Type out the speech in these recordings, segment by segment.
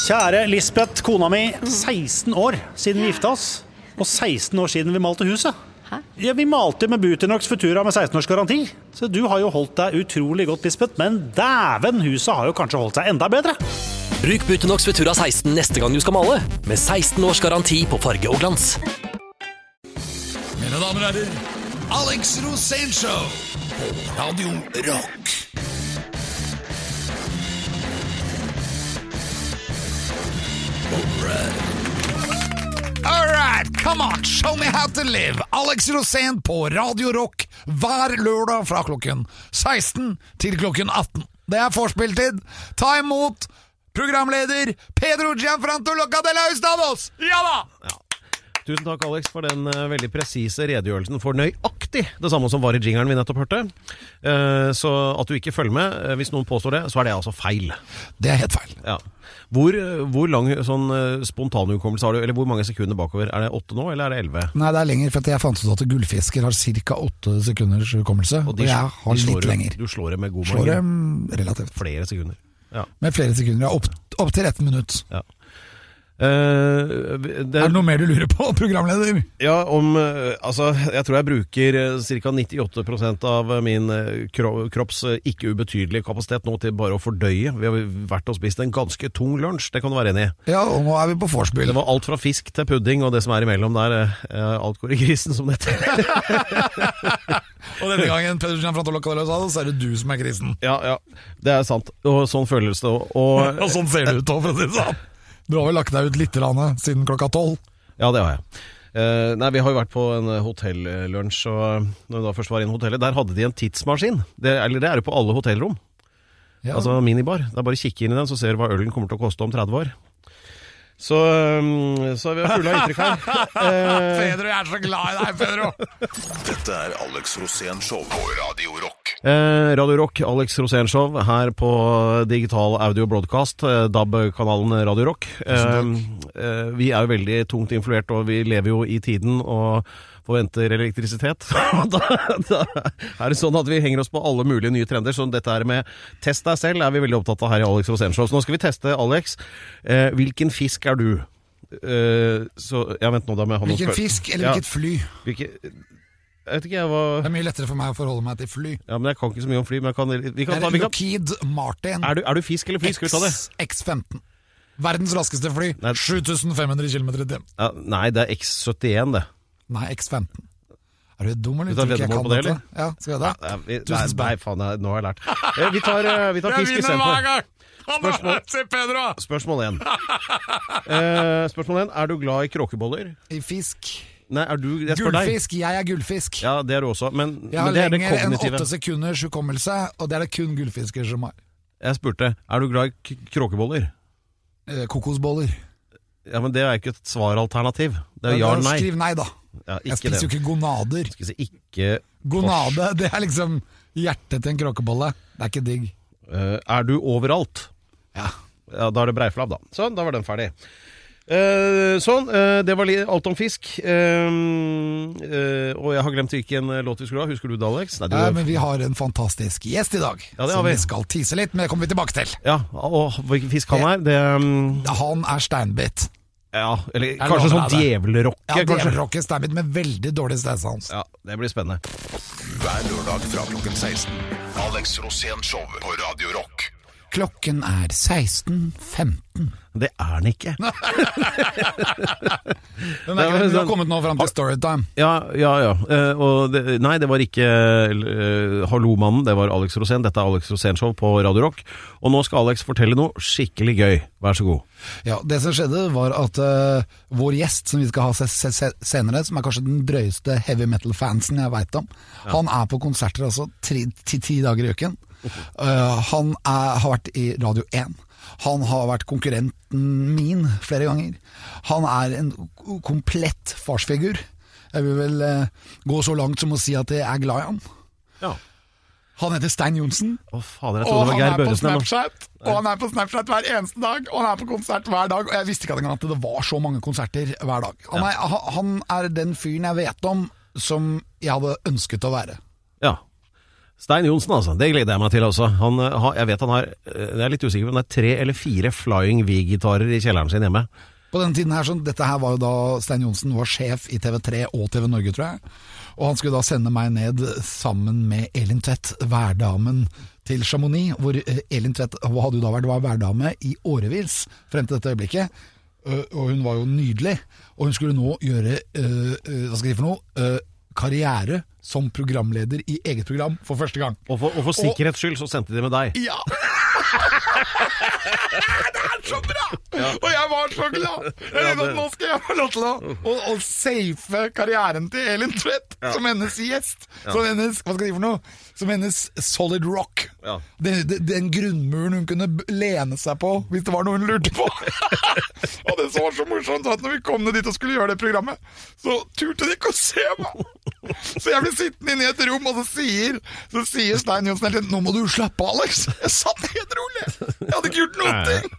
Kjære Lisbeth, kona mi, 16 år siden vi gifta oss, og 16 år siden vi malte huset. Hæ? Ja, vi malte med Buteinox Futura med 16 års garanti. Så du har jo holdt deg utrolig godt, Lisbeth, men dæven, huset har jo kanskje holdt seg enda bedre. Bruk Buteinox Futura 16 neste gang du skal male, med 16 års garanti på farge og glans. Mine damer og herrer, Alex Rosénshow på Radio Rock. Alright, come on, show me how to live. Alex Rosén på Radio Rock hver lørdag fra klokken 16 til klokken 18. Det er forspilltid. Ta imot programleder Pedro Gianfranto Locadella Hustados. Ja da! Tusen takk, Alex, for den veldig presise redegjørelsen for nøyaktig det samme som var i jingeren vi nettopp hørte. Så at du ikke følger med, hvis noen påstår det, så er det altså feil. Det er helt feil. Ja. Hvor lang sånn spontanhukommelse har du, eller hvor mange sekunder bakover? Er det 8 nå, eller er det 11? Nei, det er lenger, for jeg fant ut at gullfisker har ca. 8 sekunders hukommelse, og jeg har litt lenger. Du slår det med god margin. Slår det relativt. Flere sekunder. Ja. Med flere sekunder, ja, opp til 1 minutt. Ja. Er det noe mer du lurer på, programleder? Ja, altså, jeg tror jeg bruker ca. 98% av min kropps ikke ubetydelige kapasitet nå til bare å fordøye. Vi har vært og spist en ganske tung lunsj, det kan du være enig i. Ja, og nå er vi på vorspiel. Det var alt fra fisk til pudding, og det som er imellom der, alt går i grisen, som det heter. Og denne gangen, Pedro Gianfranto Locadella, så er det du som er grisen. Ja, det er sant, og sånn føles det. Og sånn ser det ut også, for å si det sånn. Du har vel lagt deg ut litt siden klokka 12? Ja, det har jeg. Nei, vi har jo vært på en hotellunsj, og når vi da først var inne i hotellet, der hadde de en tidsmaskin. Det er jo på alle hotellrom. Ja. Altså minibar. Det er bare å kikke inn i den, så ser du hva ølen kommer til å koste om 30 år. Så vi er fulle av inntrykk her. Pedro, jeg er så glad i deg, Pedro! Dette er Alex Rosénshow på Radio Rock. Radio Rock, Alex Rosénshow her på digital audio broadcast, DAB-kanalen Radio Rock. Vi er jo veldig tungt influert, og vi lever jo i tiden og forventer elektrisitet. Da er det sånn at vi henger oss på alle mulige nye trender, så dette her med test deg selv er vi veldig opptatt av her i Alex Rosénshow. Så nå skal vi teste, Alex, hvilken fisk er du? Så jeg vent nå da med hvilken fisk eller hvilket fly? Jeg vet ikke, Det er mye lettere for meg å forholde meg til fly. Ja, men jeg kan ikke så mye om fly, men Lockheed Martin. Er du fisk eller fly? Skal vi ta det? X-15. Verdens raskeste fly. 7500 km i timen. Ja, nei, det er X-71 det. Nei, X-15. Er du dum eller tror ikke jeg kan dette? Ja, skal jeg det? Nei, faen, nå har jeg lært. Vi tar fisk i stedet for. Spørsmål 1. Spørsmål 1. Er du glad i kråkeboller? I fisk. Nei, gullfisk, jeg er gullfisk. Ja, det er du også, men jeg har det er det lenger enn kognitive. 8 sekunders hukommelse, og det er det kun gullfisker som har. Jeg spurte, er du glad i kråkeboller? Kokosboller. Ja, men det er ikke et svaralternativ. Det er ja eller nei. Skriv nei da. Ja, jeg spiser jo ikke gonader. Skal si ikke gonade, det er liksom hjertet til en kråkebolle. Det er ikke digg. Er du overalt? Ja. Ja, da er det breiflabb da. Sånn, da var den ferdig. Det var alt om fisk. Og jeg har glemt hvilken låt vi skulle ha. Husker du det, Alex? Nei, men vi har en fantastisk gjest i dag, som vi skal tease litt, men det kommer vi tilbake til. Ja, og hvilken fisk han er? Han er steinbit. Ja, eller kanskje sånn djevelrocke. Ja, djevelrocke, steinbit med veldig dårlig stedshans. Ja, det blir spennende. Hver lørdag fra klokken 16. Alex Rosénshow på Radio Rock. Klokken er 16:15. Det er den ikke. Den har kommet nå frem til Storytime. Ja. Og det var ikke Hallo-mannen, det var Alex Rosén. Dette er Alex Rosénshow på Radio Rock. Og nå skal Alex fortelle noe skikkelig gøy. Vær så god. Ja, det som skjedde var at vår gjest, som vi skal ha senere, som er kanskje den drøyeste heavy metal-fansen jeg vet om, han er på konserter altså 10 dager i uken. Han har vært i Radio 1. Han har vært konkurrenten min flere ganger. Han er en komplett farsfigur. Jeg vil vel gå så langt som å si at jeg er glad i han. Ja. Han heter Stein Johnsen. Fader, og han er på Snapchat. Og han er på Snapchat hver eneste dag. Og han er på konsert hver dag. Og jeg visste ikke at det var så mange konserter hver dag. Han er den fyren jeg vet om som jeg hadde ønsket å være. Ja. Stein Johnsen, altså. Det gleder jeg meg til også. Jeg vet han har, jeg er litt usikker, men det er 3 eller 4 Flying V-gitarer i kjelleren sin hjemme. På den tiden her, dette her var jo da Stein Johnsen var sjef i TV3 og TV Norge, tror jeg. Og han skulle da sende meg ned sammen med Elin Tvedt, værdamen til Chamonix, hvor Elin Tvedt hadde jo da vært værdame i årevis frem til dette øyeblikket. Og hun var jo nydelig. Og hun skulle nå gjøre, hva skal jeg si for noe, karriere som programleder i eget program for første gang. Og for sikkerhets skyld så sendte de med deg. Ja! Det er så bra! Ja. Og jeg var så glad! Nå skal jeg få lov til å safe karrieren til Elin Tvedt som hennes gjest. Som hennes, hva skal jeg si for noe? Som hennes solid rock. Ja. Den grunnmuren hun kunne lene seg på hvis det var noe hun lurte på. Og det var så morsomt at når vi kom ned dit og skulle gjøre det programmet, så turte de ikke å se meg. Så jeg ble sittende inne i et rom, og så sier Stein Johnsen: nå må du slappe av, Alex. Jeg satt helt rolig. Jeg hadde ikke gjort noen ting.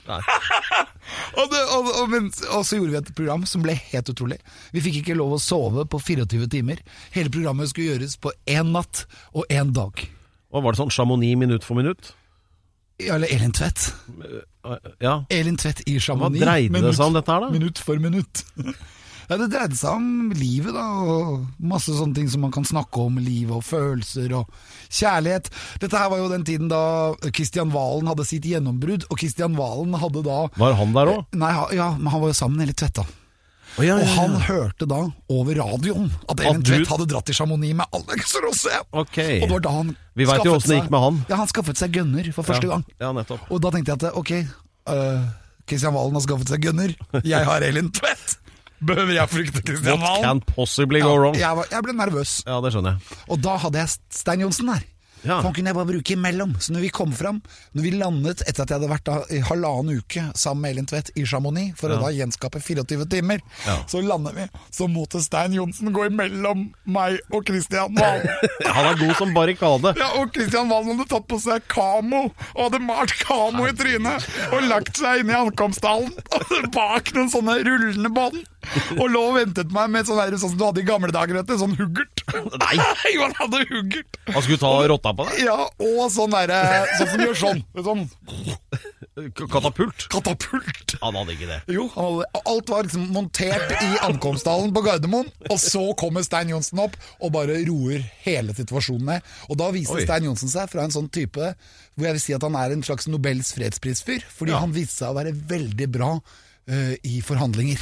Og så gjorde vi et program som ble helt utrolig. Vi fikk ikke lov å sove på 24 timer. Hele programmet skulle gjøres på 1 natt og 1 dag. Og var det sånn Chamonix minutt for minutt? Ja, eller Elin Tvedt. Ja. Elin Tvedt i Chamonix. Hva dreide det seg om dette her da? Minutt for minutt. Ja, det dreide seg om livet da, og masse sånne ting som man kan snakke om, liv og følelser og kjærlighet. Dette her var jo den tiden da Kristian Valen hadde sitt gjennombrudd, og Kristian Valen hadde da... Var han der også? Nei, ja, men han var jo sammen med Elin Tvedt da. Og han hørte da over radioen at Elin Tvedt hadde dratt til Chamonix med Alex Rosén. Okay. Og det var da han Vi vet jo hvordan det gikk med han. Ja, han skaffet seg gunner for første gang. Ja, nettopp. Og da tenkte jeg at Kristian Valen har skaffet seg gunner, jeg har Elin Tvedt. Behøver jeg frykte Kristian Valen? What can possibly go wrong? Jeg ble nervøs. Ja, det skjønner jeg. Og da hadde jeg Stein Johnsen der. Ja. For han kunne jeg bare bruke imellom. Så når vi kom fram, når vi landet etter at jeg hadde vært da i 1,5 uke sammen med Elin Tvedt i Chamonix, for å da gjenskape 24 timer, så landet vi, så måtte Stein Johnsen gå imellom meg og Kristian Valen. Han er god som barrikade. Ja, og Kristian Valen hadde tatt på seg kamo, og hadde malt kamo i trynet, og lagt seg inn i ankomsthallen, bak noen sånne rullende bånd. Og lå og ventet meg med sånn som du hadde i gamle dager, vet du, sånn huggert. Nei, han hadde huggert. Han skulle ta rotta på det? Ja, og sånn som gjør sånn. Katapult? Katapult. Han hadde ikke det. Jo, alt var liksom montert i ankomsthallen på Gardermoen, og så kommer Stein Johnsen opp og bare roer hele situasjonen ned. Og da viser Stein Johnsen seg fra en sånn type, hvor jeg vil si at han er en slags Nobels fredsprisfyr, fordi han viste seg å være veldig bra i forhandlinger.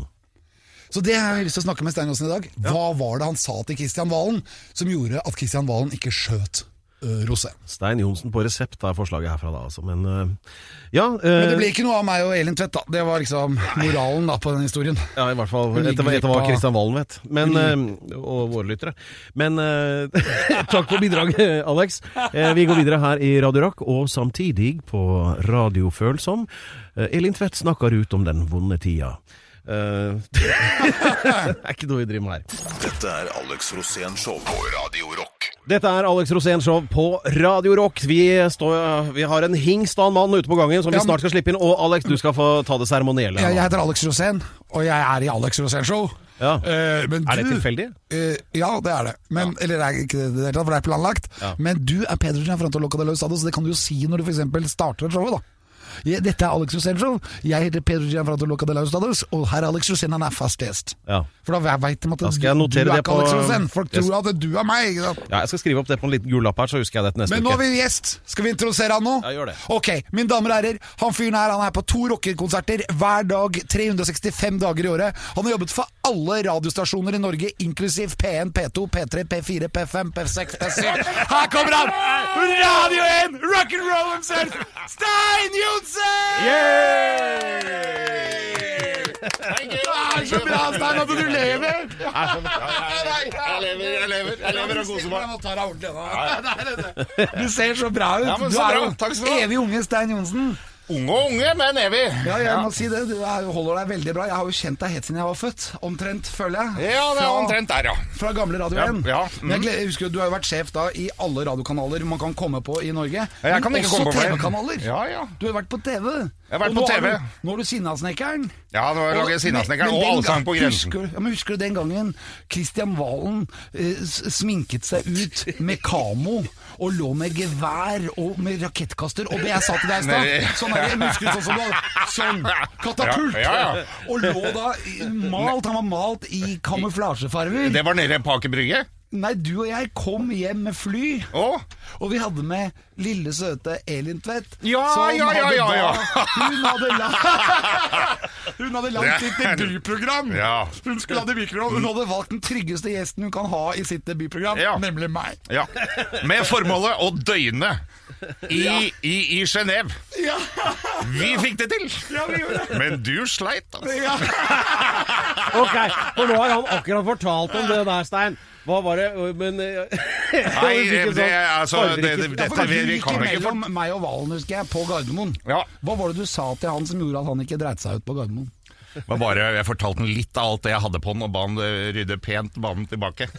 Så det har jeg lyst til å snakke med Stein Johnsen i dag. Hva var det han sa til Kristian Valen som gjorde at Kristian Valen ikke skjøt Rosén? Stein Johnsen på resept er forslaget herfra da, altså. Men men det ble ikke noe av meg og Elin Tvedt da. Det var liksom moralen da på den historien. Ja, i hvert fall etter hva Kristian Valen vet. Men, og våre lyttere. Men takk for bidraget, Alex. Vi går videre her i Radio Rock, og samtidig på Radio Følsom. Elin Tvedt snakker ut om den vonde tida. Det er ikke noe vi driver med her. Dette er Alex Rosén Show på Radio Rock. Dette er Alex Rosén Show på Radio Rock. Vi har en hingst av en mann ute på gangen som vi snart skal slippe inn. Og Alex, du skal få ta det seremonielle. Jeg heter Alex Rosén, og jeg er i Alex Rosén Show. Ja. Men er det tilfeldig? Ja, det er det. Men, eller det er ikke det, for det er planlagt. Ja. Men du er Pedro Gianfranto Locadellosado, så det kan du jo si når du for eksempel starter et show da. Dette er Alex Rosén Show. Jeg heter Pedro Gianfranto Locadellosado, og her er Alex Rosén, han er fast gjest. Ja. For da vet de at du er ikke Alex Rosén. Folk tror at du er meg, ikke sant? Ja, jeg skal skrive opp det på en liten gul lapp her, så husker jeg det neste uke. Men nå har vi gjest. Skal vi introdusere han nå? Ja, gjør det. Ok, mine damer og herrer, han fyren her, han er på 2 rockerkonserter hver dag, 365 dager i året. Han har jobbet for alle radiostasjoner i Norge, inklusiv P1, P2, P3, P4, P5, P6, P7. Her kommer han! Radio 1, rock'n'roll himself, Stein Johnsen! Det er så bra, Stein, at du lever! Jeg lever og koser meg. Du ser så bra ut. Du er jo evig unge Stein Johnsen. Unge, men evig. Ja, jeg må si det. Du holder deg veldig bra. Jeg har jo kjent deg helt siden jeg var født. Omtrent, føler jeg. Ja, det er omtrent der, ja. Fra gamle Radio 1. Ja. Jeg husker jo, du har jo vært sjef da i alle radiokanaler man kan komme på i Norge. Jeg kan ikke komme på også TV-kanaler. Ja. Du har vært på TV. Jeg har vært på TV. Nå har du Sinnasnekkeren. Ja, nå lager jeg Sinnasnekkeren og Allsang på grensen. Husker du den gangen Kristian Valen sminket seg ut med kamo og lå med gevær og med rakettkaster, og jeg sa til deg i stad, sånn er det, musket sånn katapult, og lå da han var malt i kamuflasjefarver. Det var nede i Aker Brygge? Nei, du og jeg kom hjem med fly, og vi hadde med lille søte Elin Tvedt. Ja. Hun hadde lagt sitt debutprogram. Ja. Hun skulle ha debutprogram. Hun hadde valgt den tryggeste gjesten hun kan ha i sitt debutprogram, nemlig meg. Ja. Med formålet å døgne i Genève. Ja. Vi fikk det til. Ja, vi gjorde det. Men du sleit, altså. Ja. Ok, for nå har han akkurat fortalt om det der, Stein. Hva var det? Men Nei, det altså vi kan ikke mellom meg og Valen, husker jeg, på Gardermoen. Ja. Hva var det du sa til han som gjorde at han ikke dreit seg ut på Gardermoen? Jeg fortalte han litt av alt det jeg hadde på den, og ba han rydde pent banen tilbake.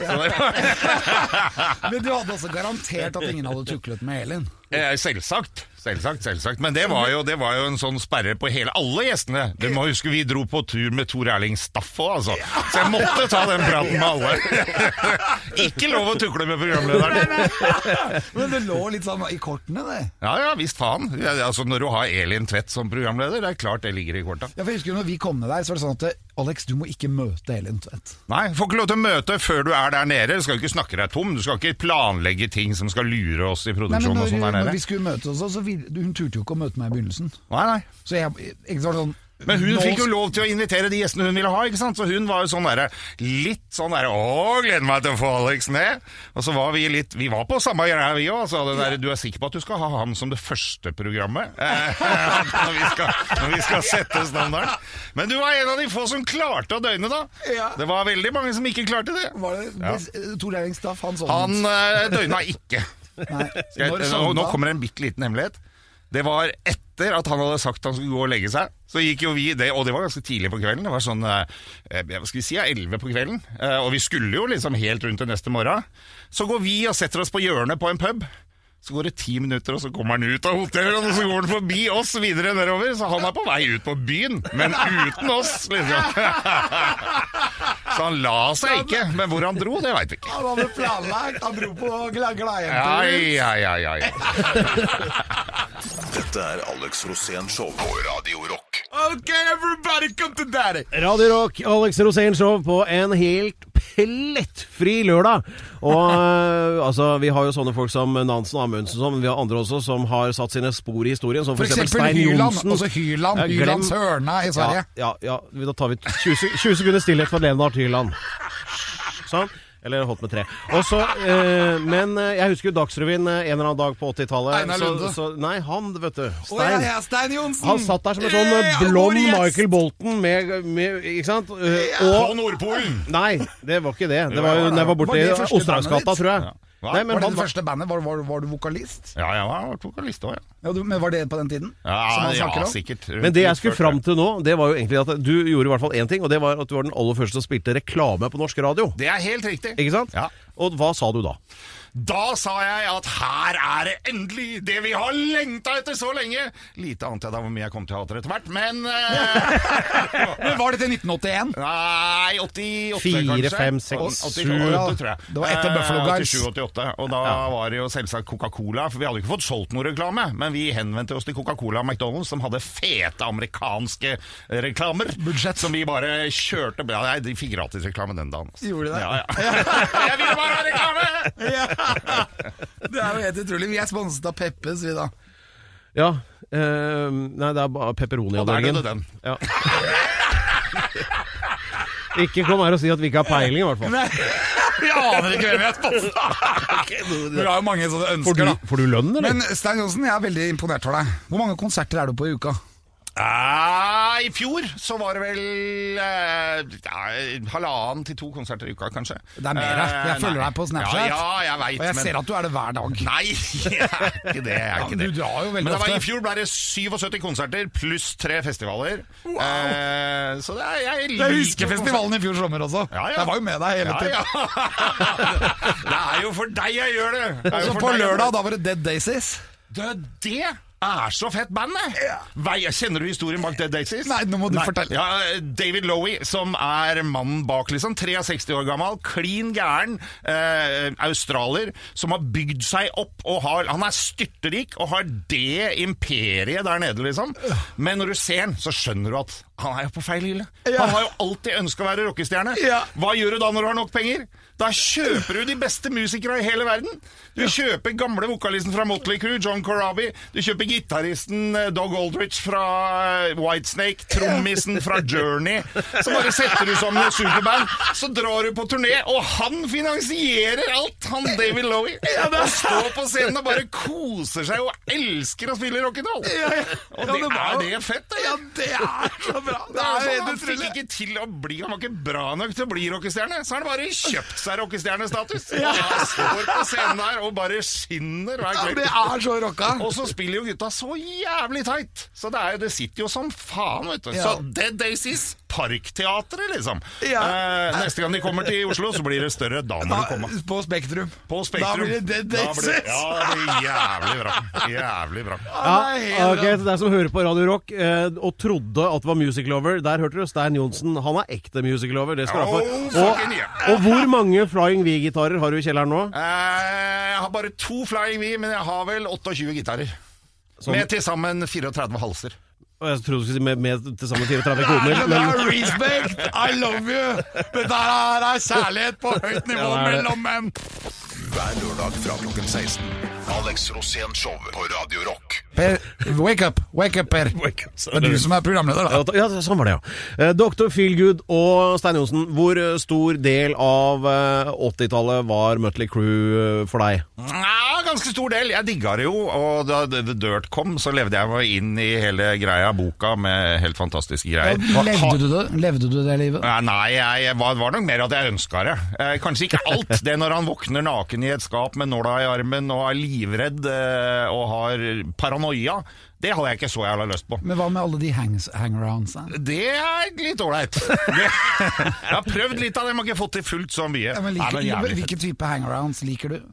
Men du hadde også garantert at ingen hadde tuklet med Elin? Selvsagt. Men det var jo en sånn sperre på alle gjestene. Du må huske, vi dro på tur med Tor Erling Staff også, altså. Så jeg måtte ta den praten med alle. Ikke lov å tukle med programlederen. Men det lå litt sånn i kortene, det. Ja, visst faen. Altså, når du har Elin Tvedt som programleder, det er klart det ligger i korta. Ja, for jeg husker når vi kom ned der, så var det sånn at Alex, du må ikke møte Elin Tvedt. Nei, får ikke lov til å møte før du er der nede. Du skal ikke snakke deg tom. Du skal ikke planlegge ting som skal lure oss i produksjonen og sånn der nede. Når vi skulle møte oss, så hun turte jo ikke å møte meg i begynnelsen. Nei. Så jeg var sånn... Men hun fikk jo lov til å invitere de gjestene hun ville ha, ikke sant? Så hun var jo sånn der, litt sånn der, gleder meg til å få Alex ned. Og så var vi var på samme greia vi også, så det der, du er sikker på at du skal ha ham som det første programmet? Når vi skal sette standarden. Men du var en av de få som klarte å døgne da. Ja. Det var veldig mange som ikke klarte det. Var det Tor Erling Staff, han døgna ikke. Nå kommer en bitte liten hemmelighet. Det var etter at han hadde sagt han skulle gå og legge seg. Så gikk jo vi det, og det var ganske tidlig på kvelden. Det var sånn, hva skal vi si, 11 på kvelden. Og vi skulle jo liksom helt rundt til neste morgen. Så går vi og setter oss på hjørnet på en pub. Så går det 10 minutter, og så kommer han ut av hotellet, og så går han forbi oss videre nedover. Så han er på vei ut på byen, men uten oss, liksom. Så han la seg ikke, men hvor han dro, det vet vi ikke. Han hadde planlagt, han dro på gladjentur. Ja. Dette er Alex Rosén Show på Radio Rock. Ok, everybody come to daddy. Radio Rock, Alex Rosén Show på en helt plettfri lørdag. Og altså, vi har jo sånne folk som Nansen og Amundsen, men vi har andre også som har satt sine spor i historien, som for eksempel Stein Johnsen. Også Hylands Hørna i Sverige. Ja, da tar vi 20 sekunder stillhet for Lennart Hyland. Sånn. Eller holdt med 3. Også, men jeg husker jo Dagsrevyen en eller annen dag på 80-tallet. Einar Lunde. Nei, han, vet du. Stein. Stein Johnsen. Han satt der som en sånn blond Michael Bolton med ikke sant? På Nordpolen. Nei, det var ikke det. Det var jo når jeg var borte i Osterhagsgata, tror jeg. Nei, men var det første bandet? Var du vokalist? Ja, jeg var vokalist også, Men var det på den tiden? Ja, sikkert. Men det jeg skulle fram til nå, det var jo egentlig at du gjorde i hvert fall én ting, og det var at du var den aller første som spilte reklame på norsk radio. Det er helt riktig. Ikke sant? Ja. Og hva sa du da? Da sa jeg at her er det endelig det vi har lengtet etter så lenge. Lite annet jeg da hvor mye jeg kom til å hate etter hvert, men... Men var det til 1981? Nei, 88 4, kanskje. 5, 6, 7, tror jeg. Det var etter Buffalo Guys. 87-88, og da var det jo selvsagt Coca-Cola, for vi hadde ikke fått solgt noe reklame, men vi henvendte oss til Coca-Cola og McDonald's, som hadde fete amerikanske reklamer. Budsjett. Som vi bare kjørte. Ja, de fikk gratis reklame den dagen. Altså. Gjorde det? Ja. Jeg ville bare ha reklame! Ja. Det er jo helt utrolig. Vi er sponset av Peppes, vi da. Ja, nei, det er bare pepperoni-avdelingen. Og der er det den. Ja. Ikke kom her og si at vi ikke har peiling, i hvert fall. Vi aner ikke hvem jeg er sponset. Vi har jo mange sånne ønsker, da. Får du lønn, eller? Men Stein Johnsen, jeg er veldig imponert for deg. Hvor mange konserter er du på i uka? I fjor så var det vel 1,5 til 2 konserter i uka, kanskje. Det er mer, jeg følger deg på Snapchat. Ja, jeg vet. Og jeg ser at du er det hver dag. Nei, jeg er ikke det. Du drar jo veldig men ofte. I fjor ble det 77 konserter, pluss 3 festivaler. Wow. Så jeg Jeg husker festivalen i fjor sommer også. Ja. Jeg var jo med deg hele tiden. Ja. Det er jo for deg jeg gjør det. Og så på lørdag, da var det Dead Daisies. Det så fett band, det. Kjenner du historien bak Dead Daisies? Nei, nå må du fortelle. Ja, David Lowie, som er mannen bak, liksom, 63 år gammel, clean gæren, australier, som har bygd seg opp, og han er styrterik, og har det imperiet der nede, liksom. Men når du ser han, så skjønner du at han er jo på feil hylle. Han har jo alltid ønsket å være rockestjerne. Hva gjør du da når du har nok penger? Da kjøper du de beste musikere i hele verden. Du kjøper gamle vokalisten fra Motley Crue, John Corabi. Du kjøper gitaristen Doug Aldrich fra Whitesnake, trommisen fra Journey. Så bare setter du som en superband. Så drar du på turné, og han finansierer alt, han David Lowie. Han står på scenen og bare koser seg og elsker å spille rock'n'roll. Og det fett, det? Ja, det så bra. Han fikk ikke til å bli, han var ikke bra nok til å bli rockestjerne, så han bare kjøpt seg rockestjernestatus. Han står på scenen der og bare skinner hver kveld. Det så rocka. Og så spiller jo gutta så jævlig tight. Så det sitter jo som faen, vet du. Så Dead Daisies, Parkteatret, liksom. Neste gang de kommer til Oslo, så blir det større. Da må du komme. På Spektrum. Da blir det Dead Daisies. Det blir jævlig bra. Jævlig bra. Ok, til deg som hører på Radio Rock og trodde at det var Music Lover, der hørte du Stein Johnsen. Han er ekte Music Lover, det skal du ha for. Og hvor mange Flying V-gitarer har du i kjelleren nå? Jeg har bare 2 Flying V, men jeg har vel 28 gitarer. Med til sammen 34 halser. Jeg trodde du skulle si med til sammen 34 koner. Men respect, I love you. Dette er kjærlighet på høyt nivå mellom menn. Hver lørdag fra klokken 16. Alex Rosén Show på Radio Rock. Per, wake up, Per. Det er du som er programleder, da. Ja, sånn var det, ja. Dr. Feelgood og Stein Johnsen, hvor stor del av 80-tallet var Mötley Crüe for deg? Ja, ganske stor del. Jeg digget det jo, og da The Dirt kom, så levde jeg meg inn i hele greia, boka med helt fantastiske greier. Levde du det livet? Nei, jeg var nok mer at jeg ønsket det. Kanskje ikke alt. Det når han våkner naken i et skap med nåla i armen og er livredd og har paranoia, det hadde jeg ikke så jævla lyst på. Men hva med alle de hangarounds? Det er litt ålreit. Jeg har prøvd litt av det, men har ikke fått til fullt så mye. Ja, hvilken type hangarounds liker du?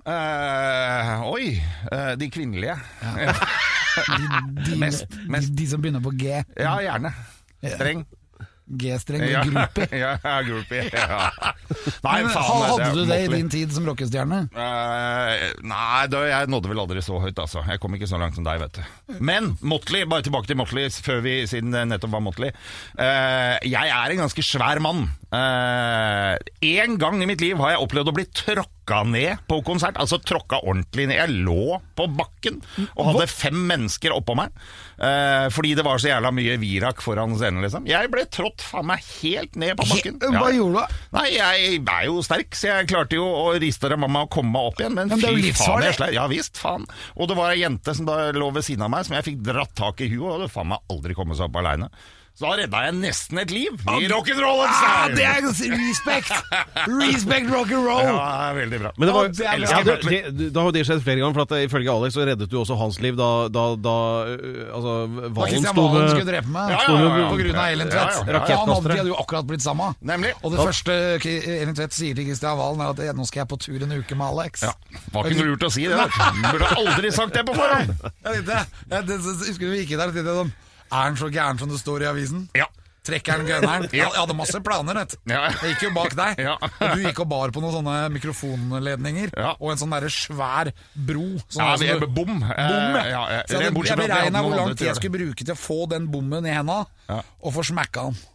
De kvinnelige. Ja. Mest. De som begynner på G? Ja, gjerne. Streng. G-streng og groupie. Ja, groupie. Ja. Nei, faen, hadde du det i din tid som rockestjerne? Nei, jeg nådde vel aldri så høyt, altså. Jeg kom ikke så langt som deg, vet du. Men Motley, bare tilbake til Motley, siden det nettopp var Motley. Jeg er en ganske svær mann. En gang i mitt liv har jeg opplevd å bli tråkka ned på konsert, altså tråkka ordentlig ned. Jeg lå på bakken og hadde 5 mennesker oppå meg, fordi det var så jævla mye virak foran scenen, liksom. Jeg ble trådt faen meg helt ned på bakken. Hva gjorde du? Nei, jeg er jo sterk, så jeg klarte jo å riste av mamma og komme meg opp igjen, men det er jo fy faen, livsfarlig. jeg slær. Ja visst, faen. Og det var en jente som da lå ved siden av meg, som jeg fikk dratt tak i huet, og det faen meg aldri kommet seg opp alene. Så da redda jeg nesten et liv i rock'n'roll. Det er respekt! Respect rock'n'roll! Ja, veldig bra. Men det var, da har det skjedd flere ganger, for at ifølge Alex så reddet du også hans liv da altså, Valen skulle drepe meg på grunn av Elin Tvedt. Han hadde jo akkurat blitt sammen. Nemlig. Og det første Elin Tvedt sier til Kristian Valen er at nå skal jeg på tur en uke med Alex. Ja, var ikke noe lurt å si det. Du burde aldri sagt det på forhånd. Jeg husker du gikk inn der og tenkte sånn, er han så gæren som det står i avisen? Ja. Trekker han gønneren? Jeg hadde masse planer, vet du. Jeg gikk jo bak deg. Og du gikk og bar på noen sånne mikrofonledninger, og en sånn der svær bro. Bom. Så jeg beregnet hvor lang tid jeg skulle bruke til å få den bommen i hendene, og få smekka den.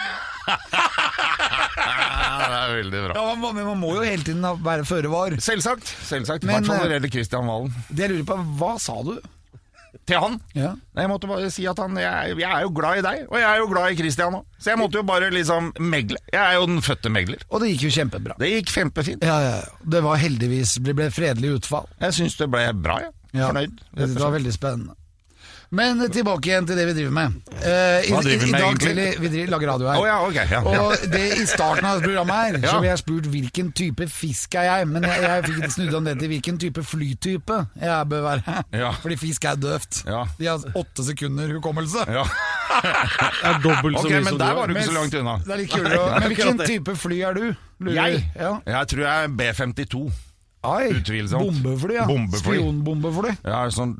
Det er veldig bra. Ja, man må jo hele tiden være føre var. Selvsagt. I hvert fall når det gjelder Kristian Valen. Det jeg lurer på, hva sa du? Til han? Jeg måtte bare si at jeg er jo glad i deg, og jeg er jo glad i Kristian også. Så jeg måtte jo bare liksom megle. Jeg er jo den fødte megler. Og det gikk jo kjempebra. Det gikk kjempefint. Det var heldigvis, det ble fredelig utfall. Jeg synes det ble bra, fornøyd. Det var veldig spennende. Men tilbake igjen til det vi driver med. Hva driver vi med egentlig? Vi lager radio her. Og det i starten av programmet her, så ble jeg spurt hvilken type fisk er jeg, men jeg fikk snudd om det til hvilken type flytype jeg bør være. Fordi fisk er døvt. De har 8 sekunder hukommelse. Det er dobbelt så mye som men der var du ikke så langt unna. Det er litt kulere. Men hvilken type fly er du? Jeg tror jeg er B-52. Utvilsomt. Bombefly, ja. Spionbombefly. Ja, sånn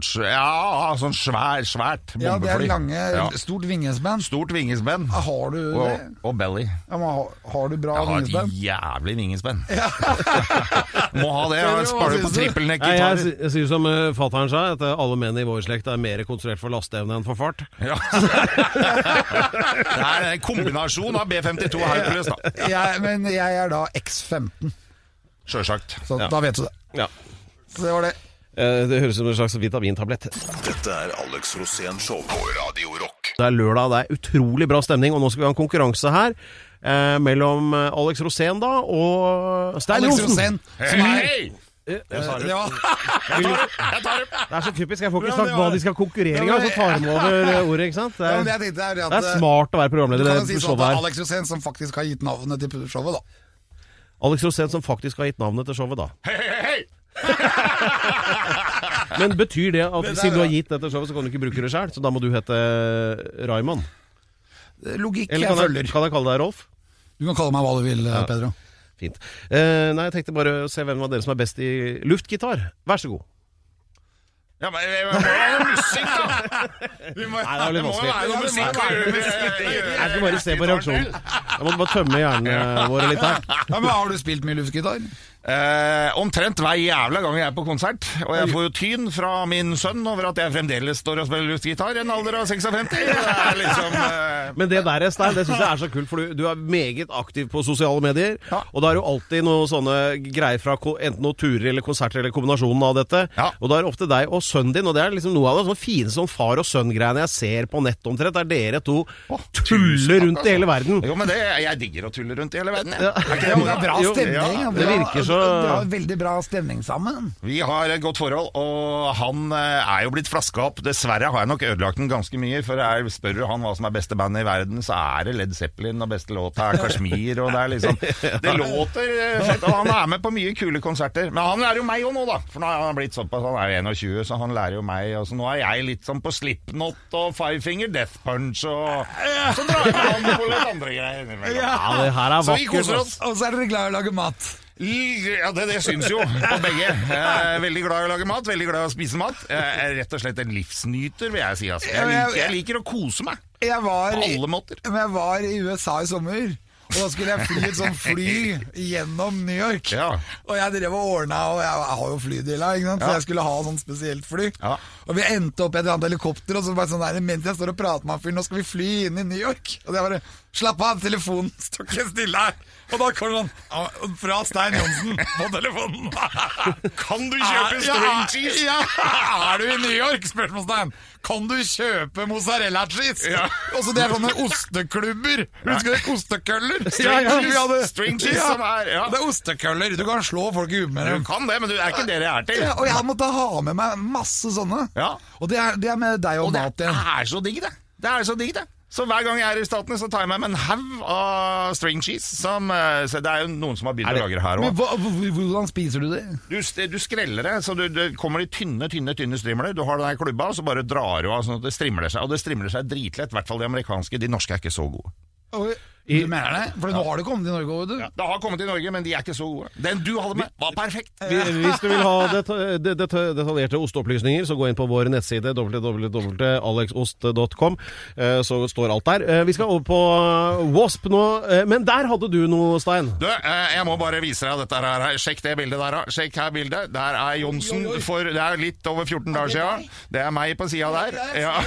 svært bombefly. Ja, det er lange, stort vingespenn. Stort vingespenn. Har du det? Og belly. Ja, men har du bra vingespenn? Jeg har jævlig vingespenn. Må ha det, jeg sparer på trippelnekk gitarer. Jeg sier som fatteren sa, at alle menn i vår slekt er mer konstruert for lasteevne enn for fart. Ja. Det er en kombinasjon av B-52 og Hercules, da. Men jeg er da X-15. Selvsagt. Så da vet du det. Ja. Så det var det. Det høres som en slags vitamintablett. Dette er Alex Rosén Show på Radio Rock. Det er lørdag, det er utrolig bra stemning, og nå skal vi ha en konkurranse her mellom Alex Rosén da, og Stein Johnsen. Hei! Jeg tar det. Det er så typisk, jeg får ikke sagt hva de skal konkurrere i, så tar de over ordet, ikke sant? Det er smart å være programleder. Du kan si sånn at Alex Rosén som faktisk har gitt navnet til showet, da. Alex Rosén som faktisk har gitt navnet til showet, da. Hei! Men betyr det at siden du har gitt dette showet, så kan du ikke bruke det selv, så da må du hete Raymond? Logikk jeg følger. Kan jeg kalle deg Rolf? Du kan kalle meg hva du vil, Pedro. Fint. Nei, jeg tenkte bare å se hvem av dere som er best i luftgitar. Vær så god. Ja, men det må være noe musikk, da! Nei, det er litt vanskelig. Være noe musikk. Jeg skal bare se på reaksjonen. Jeg må bare tømme hjernene våre litt her. Ja, men har du spilt mye luftgitar? Omtrent hver jævla gang jeg er på konsert. Og jeg får jo tyn fra min sønn over at jeg fremdeles står og spiller luftgitar i en alder av 56. Det er liksom Men det der, Stein, det synes jeg er så kult, for du er meget aktiv på sosiale medier, og da er jo alltid noen sånne greier fra enten noen turer eller konserter eller kombinasjonen av dette, og da er det ofte deg og sønnen din, og det er liksom noe av det sånn fine som far og sønn-greiene jeg ser på nett omtrent, der dere to tuller rundt i hele verden. Jo, men jeg digger å tulle rundt i hele verden. Det er bra stemning. Det virker så Vi har veldig bra stemning sammen. Vi har et godt forhold, og han er jo blitt flaska opp. Dessverre har jeg nok ødelagt den ganske mye, for spør du han hva som er beste bandet i verden, så er det Led Zeppelin, og beste låta er Kashmir, og det er liksom det låter fett, og han er med på mye kule konserter. Men han lærer jo meg jo nå, da, for nå har han blitt såpass, han er jo 21, så han lærer jo meg, og så nå er jeg litt sånn på Slipknot og Five Finger Death Punch, og så drar jeg han på litt andre greier. Ja, det her er vakkert. Så vi koser oss. Og så er dere glad i å lage mat. Ja, det syns jo på begge. Jeg er veldig glad i å lage mat, veldig glad i å spise mat. Jeg er rett og slett en livsnyter, vil jeg si. Altså. Jeg liker å kose meg på alle måter. Jeg var i USA i sommer, og da skulle jeg fly et sånt fly gjennom New York. Og jeg drev og ordnet, og jeg har jo flydela, ikke sant? Så jeg skulle ha sånn spesielt fly. Og vi endte opp i et annet helikopter, og så bare sånn der, mens jeg står og prater med han fyren, nå skal vi fly inn i New York. Og det bare, slapp av, telefonen står ikke stille her. Og da kommer sånn fra Stein Johnsen på telefonen. Kan du kjøpe string cheese? Ja, er du i New York, spørsmålstegn? Kan du kjøpe mozzarella cheese? Og så det er sånne osteklubber. Husker du ostekøller? String cheese som er, det er ostekøller. Du kan slå folk i huet med dem. Du kan det, men det er ikke det jeg er til. Og jeg måtte ha med meg masse sånne. Og det er med deg og mat igjen. Og det er så digg, det. Det er så digg, det. Så hver gang jeg er i Statene, så tar jeg med en haug av string cheese. Så det er jo noen som har begynt å lage det her også. Men hvordan spiser du det? Du skreller det, så det kommer i tynne strimler. Du har den her klubba, og så bare drar du av sånn at det strimler seg. Og det strimler seg dritlett, i hvert fall de amerikanske. De norske er ikke så gode. Du mener det? For nå har det kommet til Norge, vet du. Det har kommet til Norge, men de er ikke så gode. Den du hadde med var perfekt. Hvis du vil ha detaljerte osteopplysninger, så gå inn på vår nettside www.alexost.com, så står alt der. Vi skal over på Wasp nå, men der hadde du noe, Stein. Du, jeg må bare vise deg dette her. Sjekk det bildet der. Sjekk her bildet. Der er Johnsen, det er litt over 14 dager siden. Det er meg på siden der.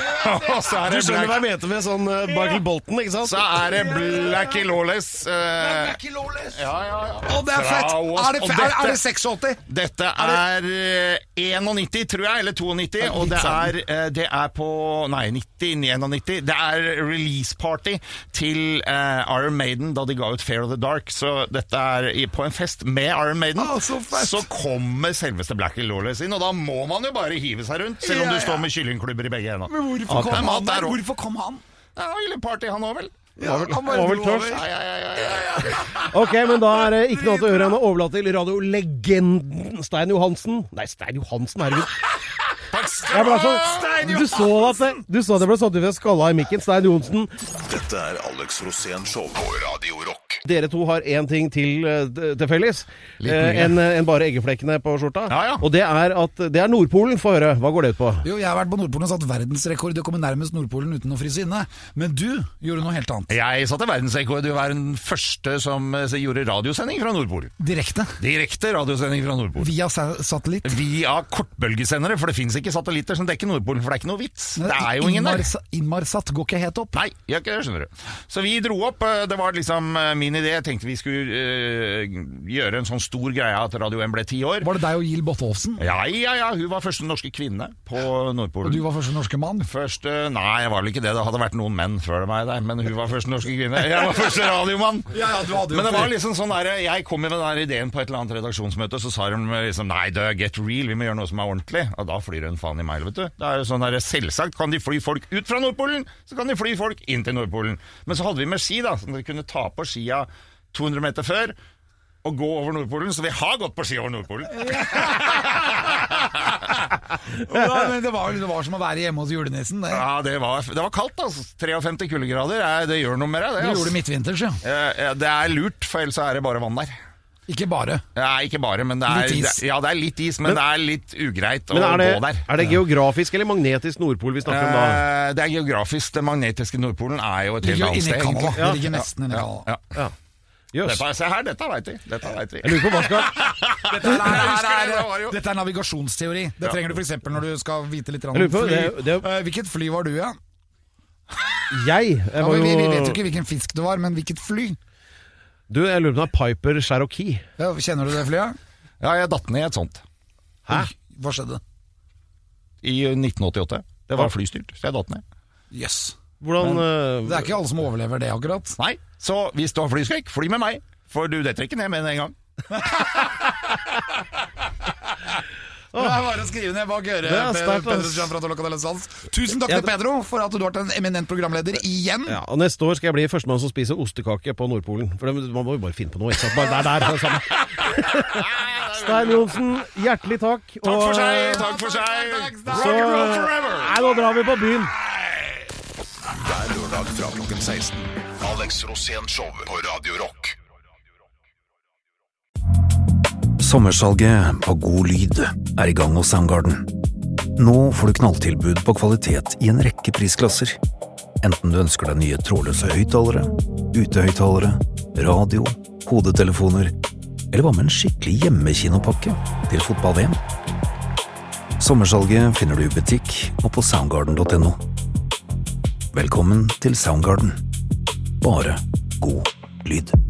Du skjønner hva jeg mente med sånn Michael Bolton, ikke sant? Så er det Blackie Lawless. Blackie Lawless? Ja. Å, det er fett! Er det 86? Dette er 91, tror jeg, eller 92, og det er på, nei, 91. Det er release party til Iron Maiden da de ga ut Fear of the Dark, så dette er på en fest med Iron Maiden. Så kommer selveste Blackie Lawless inn, og da må man jo bare hive seg rundt, selv om du står med kyllingklubber i begge hendene. Men hvorfor kom han? Ja, ville party han også vel. Han var vel tørst. Ok, men da er det ikke noe annet å gjøre enn å overlate til radiolegenden Stein Johansen. Nei, Stein Johansen, herregud. Du så at det ble satt ut ved skalla i mikken. Stein Johansen. Dette er Alex Rosén Show på Radio Rock. Dere to har en ting til felles, enn bare eggeflekkene på skjorta. Ja. Og det er at det er Nordpolen. Få høre, hva går det ut på? Jo, jeg har vært på Nordpolen og satt verdensrekord i å komme nærmest Nordpolen uten å fryse inne. Men du gjorde noe helt annet. Jeg satte verdensrekord. Du var den første som gjorde radiosending fra Nordpolen. Direkte radiosending fra Nordpolen. Via satellitt? Via kortbølgesendere, for det finnes ikke satellitter som dekker Nordpolen, for det er ikke noe vits. Det er jo ingen der. Inmarsat går ikke helt opp. Nei, gjør ikke det, skjønner du. Så vi dro opp, det var liksom min idé. Jeg tenkte vi skulle gjøre en sånn stor greie at Radio 1 ble 10 år. Var det deg og Jill Botolfsen? Ja, hun var første norske kvinne på Nordpolen. Og du var første norske mann? Nei, jeg var vel ikke det. Det hadde vært noen menn før meg der, men hun var første norske kvinne. Jeg var første radiomann. Men det var liksom sånn der, jeg kom med den der ideen på et eller annet redaksjonsmøte, så sa de liksom, nei, get real, vi må gjøre noe som er ordentlig. Og da flyr hun faen i meg, vet du. Det er jo sånn der, selvsagt kan de fly folk ut fra Nordpolen, så kan de fly folk inn til Nordpolen. Men så hadde vi med ski da, så de kunne ta på skia 200 meter før og gå over Nordpolen, så vi har gått på ski over Nordpolen. Men det var som å være hjemme hos julenissen. Det. Ja, det var kaldt, altså. 53 kuldegrader, det gjør noe med det. Du gjorde det midtvinters, ja. Det er lurt, for ellers er det bare vann der. Ikke bare? Nei, ikke bare, men det er litt is. Ja, det er litt is, men det er litt ugreit å gå der. Er det geografisk eller magnetisk Nordpol vi snakker om da? Det er geografisk. Den magnetiske Nordpolen er jo et helt annet sted. Det ligger nesten inni Canada. Ja. Se her, dette vet vi. Jeg lurer på hva skal... Dette er navigasjonsteori. Det trenger du for eksempel når du skal vite litt om fly. Hvilket fly var du, ja? Vi vet jo ikke hvilken fisk det var, men hvilket fly? Du, jeg lurer på noe Piper Cherokee. Ja, kjenner du det flyet? Ja, jeg datt ned i et sånt. Hæ? Hva skjedde? I 1988. Det var flystyrt, så jeg datt ned. Yes. Hvordan, det er ikke alle som overlever det akkurat. Nei, så hvis du har flyskrekk, fly med meg. For du detter ikke ned med en gang. Det er bare å skrive ned bak øret. Tusen takk til Pedro for at du har vært en eminent programleder igjen. Ja, og neste år skal jeg bli førstemann som spiser ostekake på Nordpolen. For man må jo bare finne på noe, ikke sant? Bare det er samme. Stein Johnsen, hjertelig takk. Takk for seg. Nå drar vi på byen. Hver lørdag fra klokken 16. Alex Rosén Show på Radio Rock. Sommersalget på god lyd er i gang hos Soundgarden. Nå får du knalltilbud på kvalitet i en rekke prisklasser. Enten du ønsker deg nye trådløse høyttalere, utehøyttalere, radio, hodetelefoner, eller hva med en skikkelig hjemmekinopakke til fotball-VM. Sommersalget finner du i butikk og på soundgarden.no. Velkommen til Soundgarden. Bare god lyd.